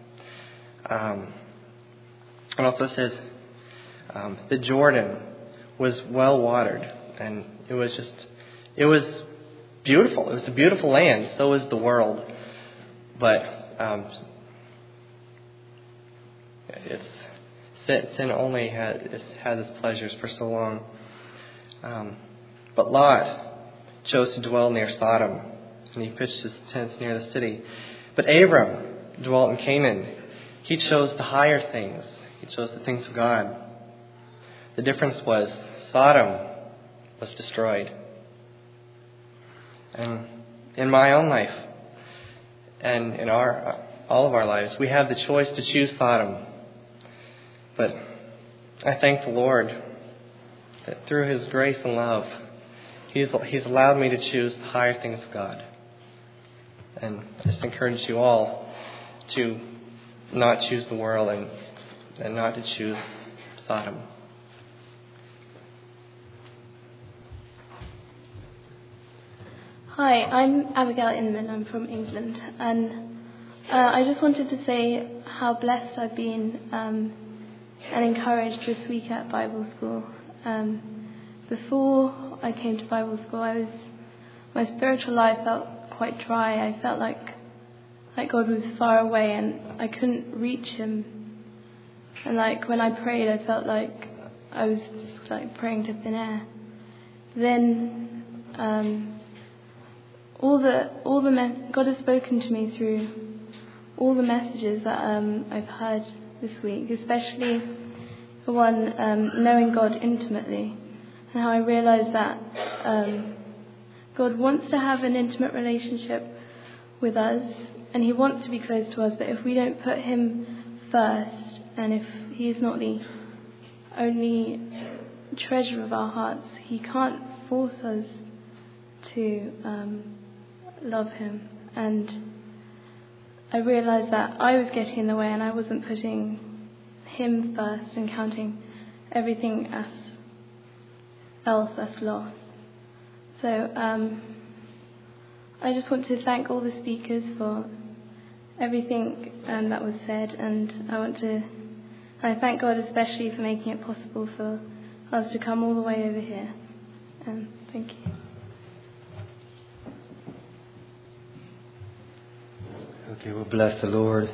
It also says the Jordan was well watered, and it was beautiful. It was a beautiful land. So was the world. But sin only had its pleasures for so long. But Lot chose to dwell near Sodom, and he pitched his tents near the city. But Abram dwelt in Canaan. He chose the higher things. He chose the things of God. The difference was Sodom was destroyed. And in my own life, and in all of our lives, we have the choice to choose Sodom. But I thank the Lord that through His grace and love, He's allowed me to choose the higher things of God. And I just encourage you all to not choose the world and not to choose Sodom. Hi, I'm Abigail Inman. I'm from England, and I just wanted to say how blessed I've been and encouraged this week at Bible school. Before I came to Bible school, my spiritual life felt quite dry. I felt like God was far away and I couldn't reach Him. And when I prayed, I felt like I was just praying to thin air. Then God has spoken to me through all the messages that I've heard this week, especially the one knowing God intimately, and how I realised that God wants to have an intimate relationship with us, and He wants to be close to us, but if we don't put Him first, and if He is not the only treasure of our hearts, He can't force us to love Him. And I realised that I was getting in the way, and I wasn't putting Him first and counting everything else as lost. So I just want to thank all the speakers for everything that was said, and I thank God especially for making it possible for us to come all the way over here. Thank you. Okay, well, bless the Lord.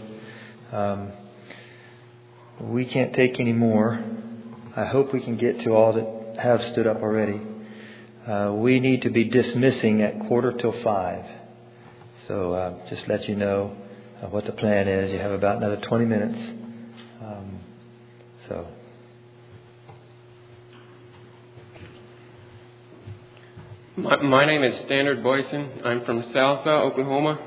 We can't take any more. I hope we can get to all that have stood up already. we need to be dismissing at 5:15. So just let you know what the plan is. You have about another 20 minutes. My name is Standard Boyson. I'm from Salsa, Oklahoma.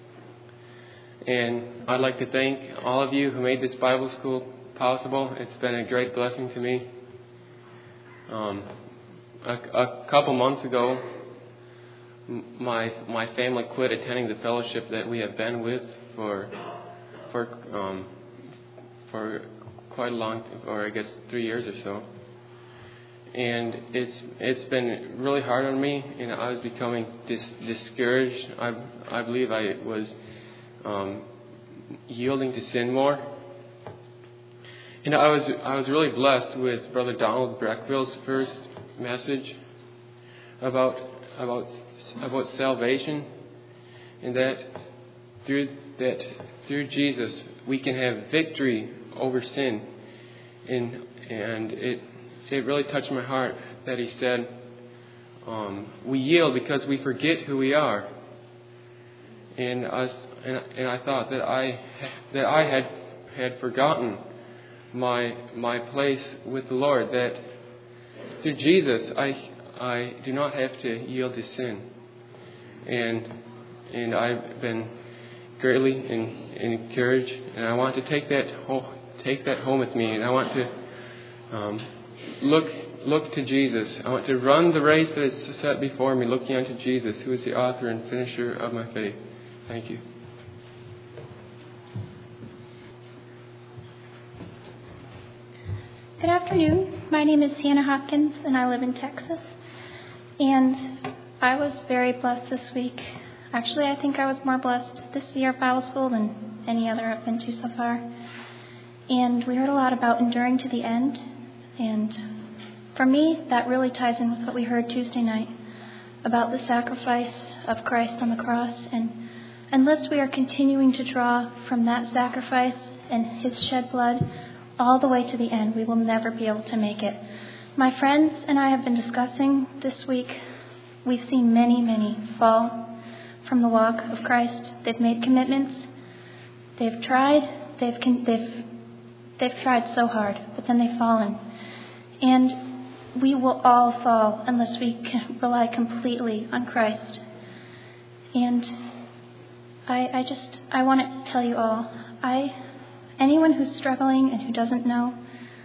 And I'd like to thank all of you who made this Bible school possible. It's been a great blessing to me. A couple months ago, my family quit attending the fellowship that we have been with for quite a long, or I guess 3 years or so. And it's been really hard on me, and I was becoming discouraged. I believe I was yielding to sin more. And I was really blessed with Brother Donald Breckville's first message about salvation, and that through Jesus we can have victory over sin. And it really touched my heart that he said, we yield because we forget who we are. And I thought that I had forgotten my place with the Lord, that through Jesus I do not have to yield to sin. And I've been greatly encouraged, and I want to take that home with me, and I want to look to Jesus. I want to run the race that is set before me, looking unto Jesus, who is the author and finisher of my faith. Thank you. Good afternoon. My name is Hannah Hopkins, and I live in Texas. And I was very blessed this week. Actually, I think I was more blessed this year at Bible school than any other I've been to so far. And we heard a lot about enduring to the end. And for me, that really ties in with what we heard Tuesday night about the sacrifice of Christ on the cross. And unless we are continuing to draw from that sacrifice and his shed blood all the way to the end, we will never be able to make it. My friends and I have been discussing this week. We've seen many fall from the walk of Christ. They've made commitments. They've tried. They've tried so hard, but then they've fallen. And we will all fall unless we can rely completely on Christ. And I want to tell you all, anyone who's struggling and who doesn't know,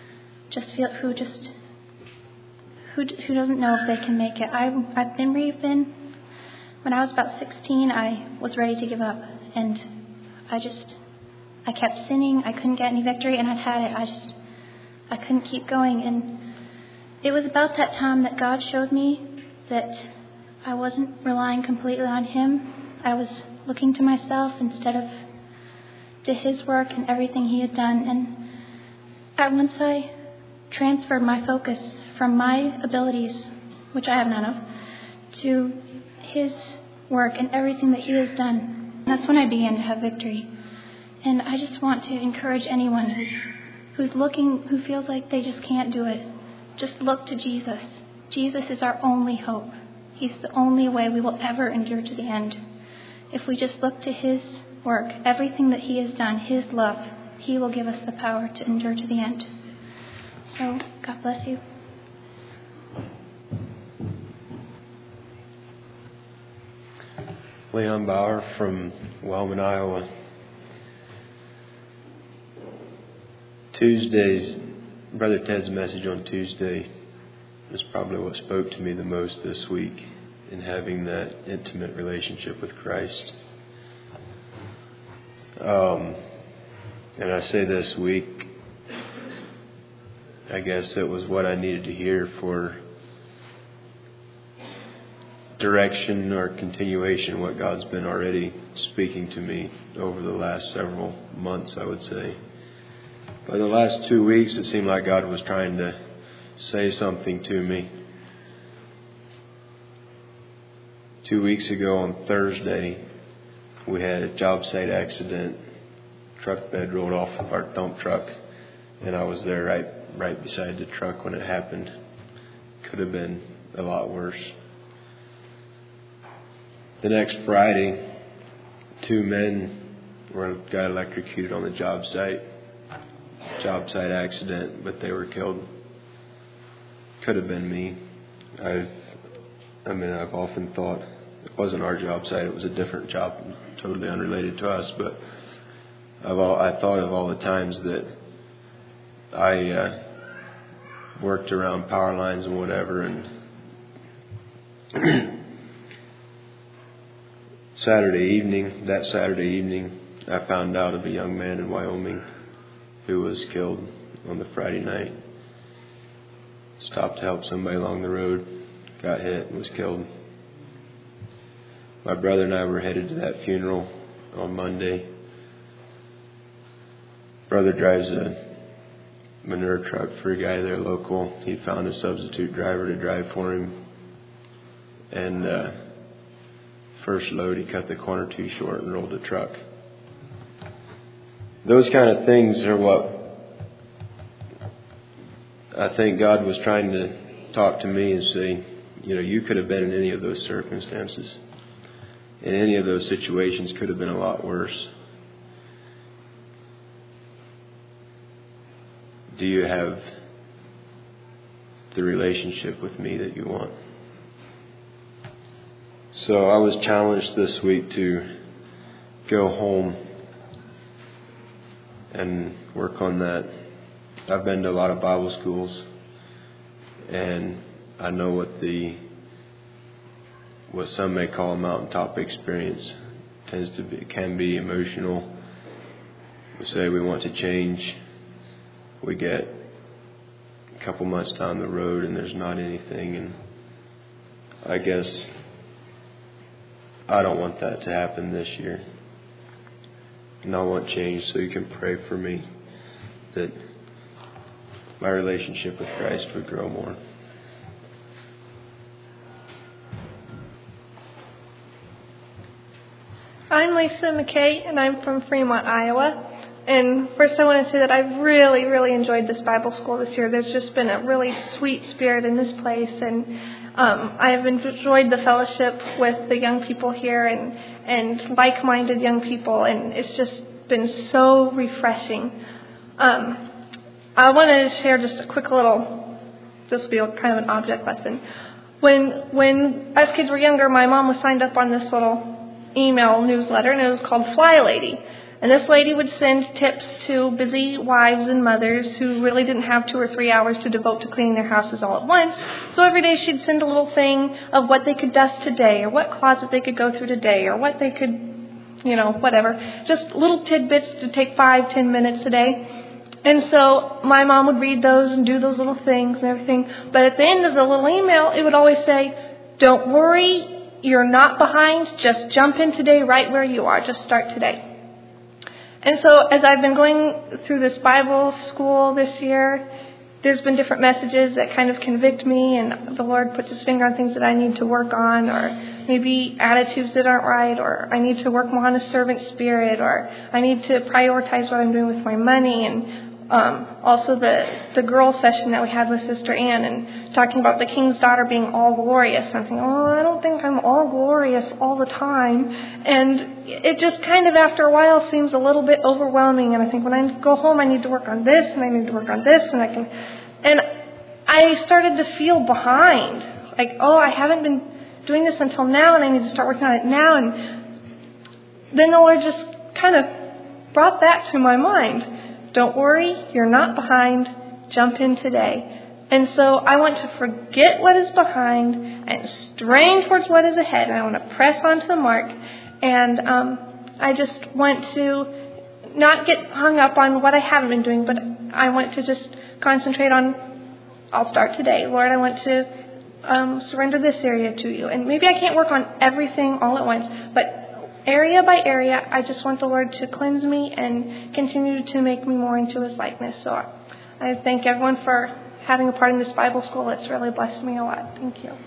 who doesn't know if they can make it. I've been where you've been. When I was about 16, I was ready to give up, and I kept sinning. I couldn't get any victory, and I'd had it. I couldn't keep going. And it was about that time that God showed me that I wasn't relying completely on him. I was looking to myself instead of to his work and everything he had done. And at once I transferred my focus from my abilities, which I have none of, to his work and everything that he has done. And that's when I began to have victory. And I just want to encourage anyone who's looking, who feels like they just can't do it. Just look to Jesus. Jesus is our only hope. He's the only way we will ever endure to the end. If we just look to his work, everything that he has done, his love, he will give us the power to endure to the end. So, God bless you. Leon Bauer from Wellman, Iowa. Brother Ted's message on Tuesday was probably what spoke to me the most this week in having that intimate relationship with Christ. And I say this week, I guess it was what I needed to hear for direction or continuation, what God's been already speaking to me over the last several months, I would say. By the last 2 weeks, it seemed like God was trying to say something to me. 2 weeks ago on Thursday, we had a job site accident. Truck bed rolled off of our dump truck, and I was there right beside the truck when it happened. Could have been a lot worse. The next Friday, 2 men got electrocuted on the job site accident, but they were killed. Could have been me. I've often thought it wasn't our job site, it was a different job, totally unrelated to us, but I thought of all the times that I worked around power lines and whatever, and Saturday evening, I found out of a young man in Wyoming who was killed on the Friday night. Stopped to help somebody along the road, got hit and was killed. My brother and I were headed to that funeral on Monday. Brother drives a manure truck for a guy there local. He found a substitute driver to drive for him. And first load, he cut the corner too short and rolled the truck. Those kind of things are what I think God was trying to talk to me and say, you could have been in any of those circumstances. And any of those situations could have been a lot worse. Do you have the relationship with me that you want? So I was challenged this week to go home and work on that. I've been to a lot of Bible schools, and I know what some may call a mountaintop experience can be emotional. We say we want to change. We get a couple months down the road and there's not anything, and I guess I don't want that to happen this year. And I want change, so you can pray for me that my relationship with Christ would grow more. I'm Lisa McKay, and I'm from Fremont, Iowa. And first I want to say that I've really, really enjoyed this Bible school this year. There's just been a really sweet spirit in this place, and I have enjoyed the fellowship with the young people here and like-minded young people, and it's just been so refreshing. I want to share just a quick little, this will be kind of an object lesson. When us kids were younger, my mom was signed up on this little email newsletter, and it was called Fly Lady. And this lady would send tips to busy wives and mothers who really didn't have 2 or 3 hours to devote to cleaning their houses all at once. So every day she'd send a little thing of what they could dust today, or what closet they could go through today, or what they could, whatever. Just little tidbits to take 5-10 minutes a day. And so my mom would read those and do those little things and everything. But at the end of the little email, it would always say, "Don't worry, you're not behind. Just jump in today right where you are. Just start today." And so as I've been going through this Bible school this year, there's been different messages that kind of convict me, and the Lord puts His finger on things that I need to work on, or maybe attitudes that aren't right, or I need to work more on a servant spirit, or I need to prioritize what I'm doing with my money. And also the girls' session that we had with Sister Ann, and talking about the king's daughter being all glorious. I'm thinking, I don't think I'm all glorious all the time. And it just kind of, after a while, seems a little bit overwhelming. And I think when I go home, I need to work on this, and I need to work on this, and I started to feel behind. Like, I haven't been doing this until now, and I need to start working on it now. And then the Lord just kind of brought that to my mind. Don't worry, you're not behind. Jump in today. And so I want to forget what is behind and strain towards what is ahead. And I want to press on to the mark. And I just want to not get hung up on what I haven't been doing, but I want to just concentrate on, I'll start today. Lord, I want to surrender this area to you. And maybe I can't work on everything all at once, but area by area, I just want the Lord to cleanse me and continue to make me more into His likeness. So I thank everyone for having a part in this Bible school. It's really blessed me a lot. Thank you.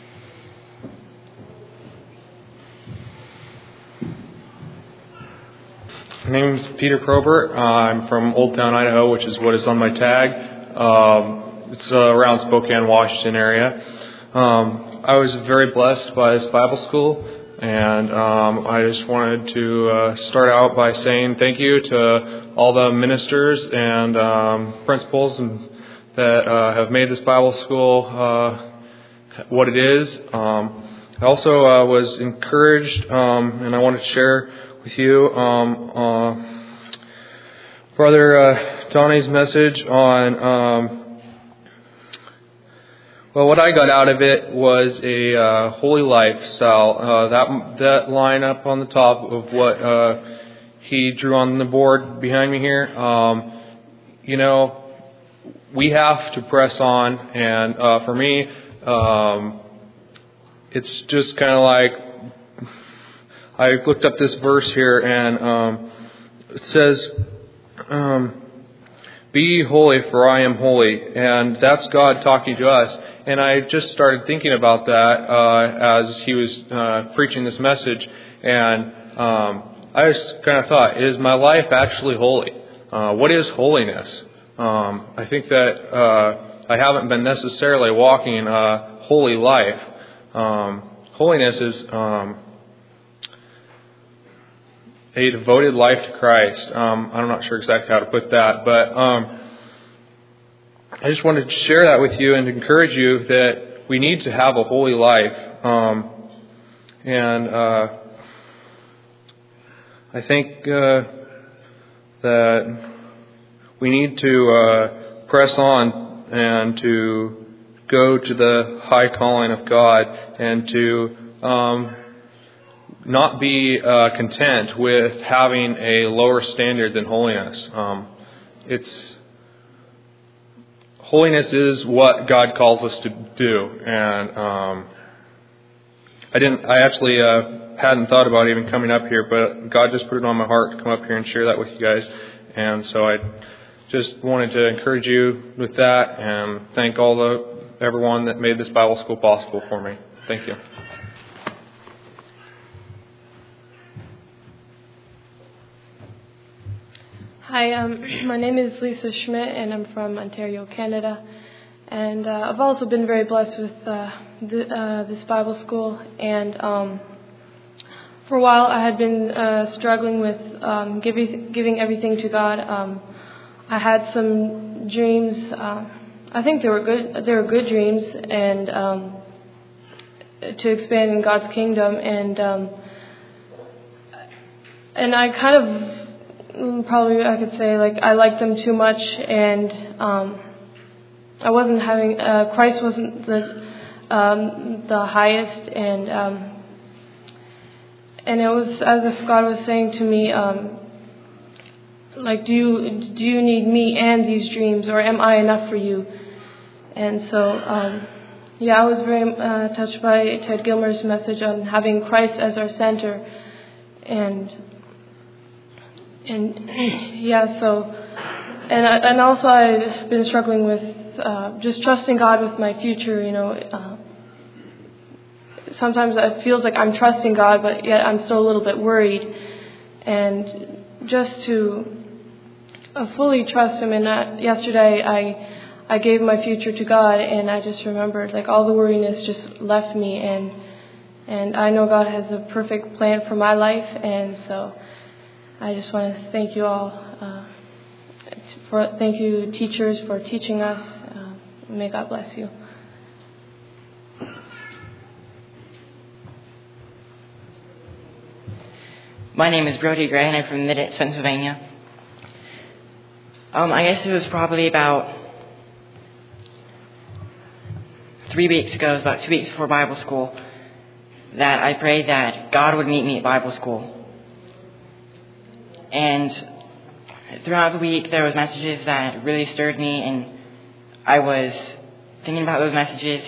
My name is Peter Probert. I'm from Old Town, Idaho, which is what is on my tag. It's around Spokane, Washington area. I was very blessed by this Bible school, And I just wanted to start out by saying thank you to all the ministers and principals that have made this Bible school what it is. I also was encouraged, and I wanted to share with you Brother Donnie's message on... Well, what I got out of it was a holy lifestyle. That line up on the top of what he drew on the board behind me here. We have to press on, and for me, it's just kind of like I looked up this verse here, and it says, "Be ye holy, for I am holy," and that's God talking to us. And I just started thinking about that as he was preaching this message, and I just kind of thought, is my life actually holy? What is holiness? I think that I haven't been necessarily walking a holy life. Holiness is a devoted life to Christ. I'm not sure exactly how to put that, but I just wanted to share that with you and encourage you that we need to have a holy life. And I think that we need to press on and to go to the high calling of God, and to not be content with having a lower standard than holiness. Holiness is what God calls us to do, and I actually hadn't thought about even coming up here, but God just put it on my heart to come up here and share that with you guys, and so I just wanted to encourage you with that, and thank everyone that made this Bible school possible for me. Thank you. Hi, my name is Lisa Schmidt, and I'm from Ontario, Canada. And I've also been very blessed with this Bible school. And for a while, I had been struggling with giving everything to God. I had some dreams. I think they were good. They were good dreams, and to expand in God's kingdom. And I kind of. Probably I could say I liked them too much, and I wasn't having Christ wasn't the highest, and it was as if God was saying to me, do you need me and these dreams, or am I enough for you? And so I was very touched by Ted Gilmer's message on having Christ as our center, and also I've been struggling with just trusting God with my future. Sometimes it feels like I'm trusting God, but yet I'm still a little bit worried. And just to fully trust Him. And yesterday I gave my future to God, and I just remembered all the worriness just left me, and I know God has a perfect plan for my life, and so. I just want to thank you all. Thank you, teachers, for teaching us. May God bless you. My name is Brody Gray, and I'm from Midditz, Pennsylvania. I guess it was probably about 3 weeks ago, it was about 2 weeks before Bible school, that I prayed that God would meet me at Bible school. And throughout the week, there was messages that really stirred me, and I was thinking about those messages.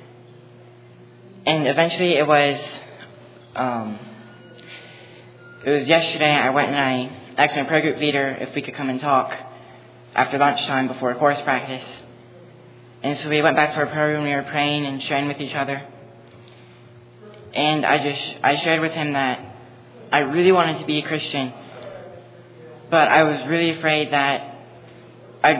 And eventually, it was yesterday. I went and I asked my prayer group leader if we could come and talk after lunchtime before chorus practice. And so we went back to our prayer room. We were praying and sharing with each other. And I shared with him that I really wanted to be a Christian. But I was really afraid that I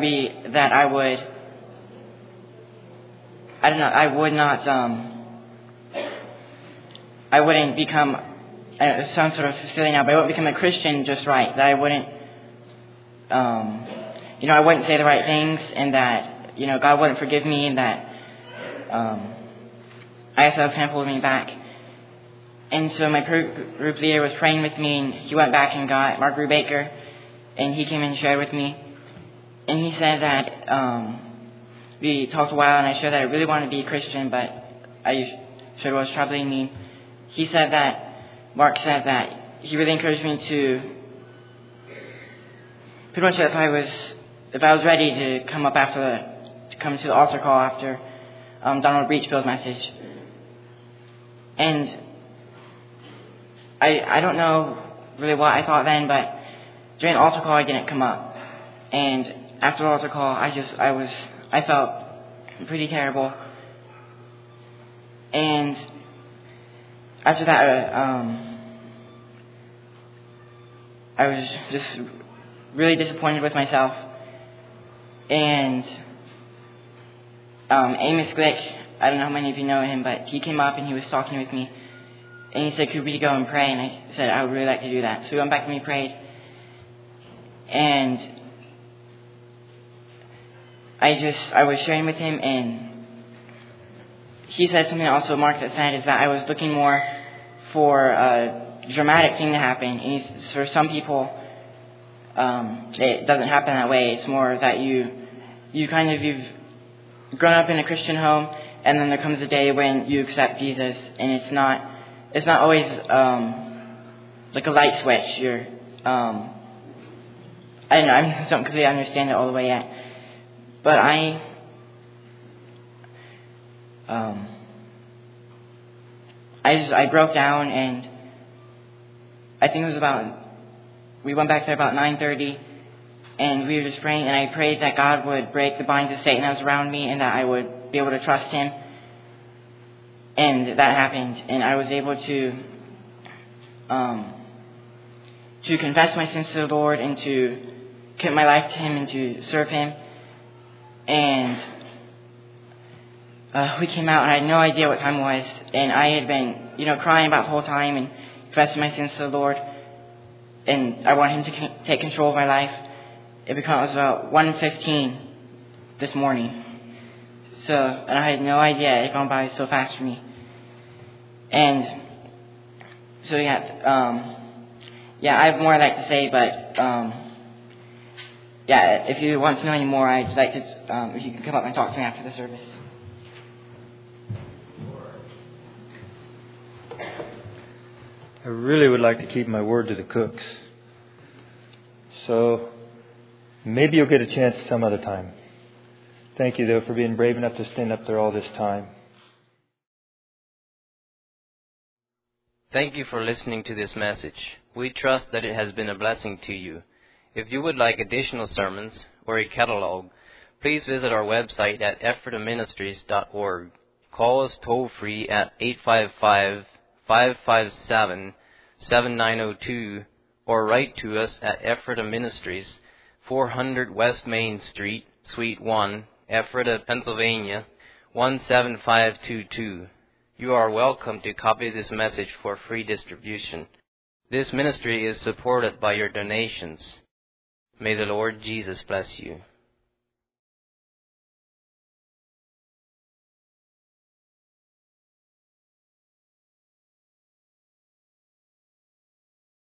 I wouldn't become, it sounds sort of silly now, but I wouldn't become a Christian just right. That I wouldn't, I wouldn't say the right things, and that, God wouldn't forgive me, and that I guess that was kind of holding me back. And so my group leader was praying with me, and he went back and got Mark Brubaker, and he came and shared with me. And he said that we talked a while, and I shared that I really wanted to be a Christian, but I shared what was troubling me. He said that, Mark said that he really encouraged me to, pretty much if I was ready to come to the altar call after Donald Breachfield's message. And I don't know really what I thought then, but during the altar call I didn't come up. And after the altar call I felt pretty terrible. And after that I was just really disappointed with myself. And Amos Glick, I don't know how many of you know him, but he came up and he was talking with me. And he said, could we go and pray? And I said, I would really like to do that. So we went back and we prayed. And I was sharing with him, and he said something also, Mark, that said, is that I was looking more for a dramatic thing to happen. And for some people, it doesn't happen that way. It's more that you've grown up in a Christian home, and then there comes a day when you accept Jesus, and it's not always like a light switch. I don't know, I don't completely understand it all the way yet, but I broke down, and I think it was we went back there about 9:30, and we were just praying, and I prayed that God would break the binds of Satan that was around me, and that I would be able to trust Him. And that happened, and I was able to confess my sins to the Lord, and to commit my life to Him, and to serve Him. And we came out, and I had no idea what time it was, and I had been, crying about the whole time, and confessing my sins to the Lord, and I wanted Him to take control of my life. It was about 1:15 this morning. And I had no idea it had gone by so fast for me. And so I have more I'd like to say, but if you want to know any more, I'd like to, if you can come up and talk to me after the service. I really would like to keep my word to the cooks. So maybe you'll get a chance some other time. Thank you, though, for being brave enough to stand up there all this time. Thank you for listening to this message. We trust that it has been a blessing to you. If you would like additional sermons or a catalog, please visit our website at ephrataministries.org. Call us toll-free at 855-557-7902 or write to us at Ephrata Ministries, 400 West Main Street, Suite 1, Ephrata, Pennsylvania, 17522. You are welcome to copy this message for free distribution. This ministry is supported by your donations. May the Lord Jesus bless you.